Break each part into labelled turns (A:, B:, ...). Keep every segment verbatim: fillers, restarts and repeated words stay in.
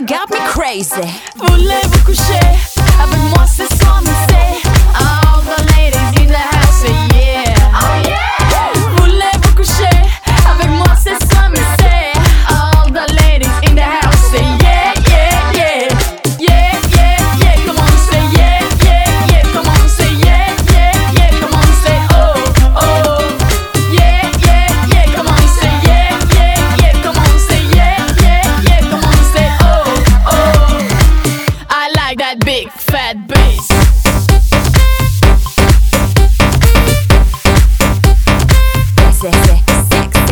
A: got me crazy.
B: Voulez-vous coucher avec moi ce soir, me say? All the ladies in the house say yeah. Oh yeah. Voulez-vous coucher avec moi ce soir, me say? All the ladies in the house say yeah, yeah, yeah. Yeah, yeah, yeah. Come on, say yeah, yeah, yeah. Come on, say yeah, yeah, yeah. Come on, say oh, oh. Yeah, yeah, yeah. Come on, say yeah, yeah, yeah. Come on, say yeah, yeah, yeah. Come on, say oh, oh. I like that big fat bass.
A: Sexy, sexy.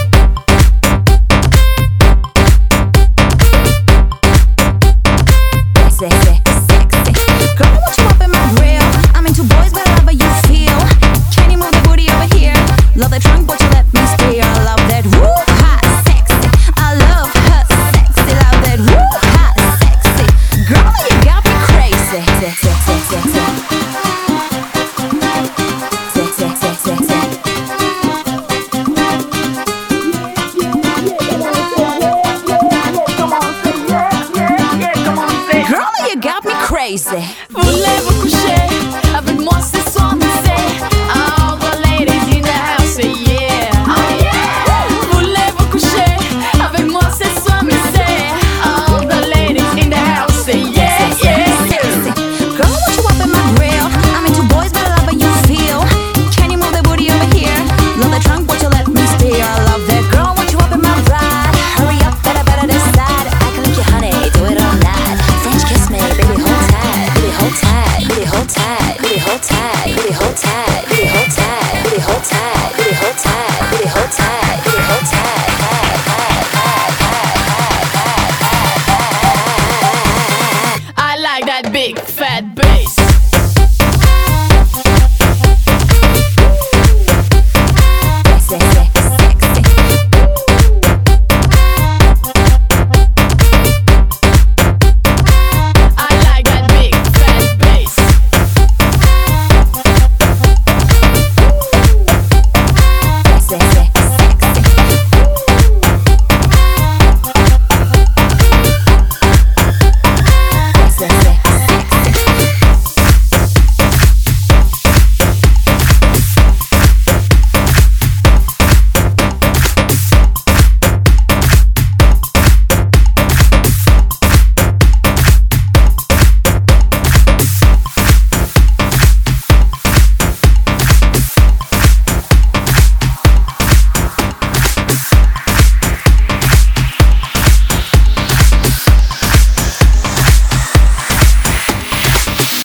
A: Sexy, sexy. Girl, I want you up in my grill. I'm into boys wherever you feel. Can you move the booty over here? Love the trunk, but you let me steer. I love that woo hot sexy. I love her sexy. Love that woo hot sexy. Girl, you got me crazy. Sexy, sexy, sexy. Sexy, sexy, sexy. Girl, you got me crazy.